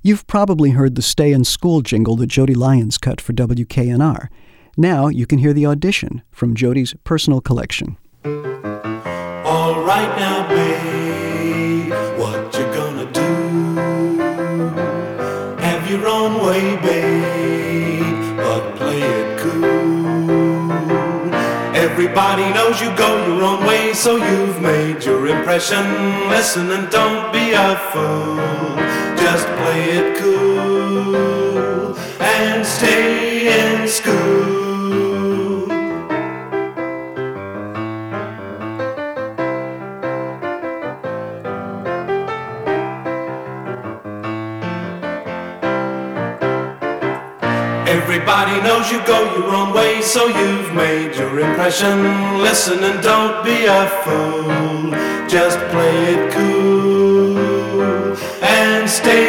You've probably heard the Stay in School jingle that Jody Lyons cut for WKNR. Now you can hear the audition from Jody's personal collection. All right now, babe, what you gonna do? Have your own way, babe, but play it cool. Everybody knows you go your own way, so you've made your impression. Listen and don't be a fool. Just play it cool and stay in school. Everybody knows you go your own way, so you've made your impression. Listen and don't be a fool. Just play it cool and stay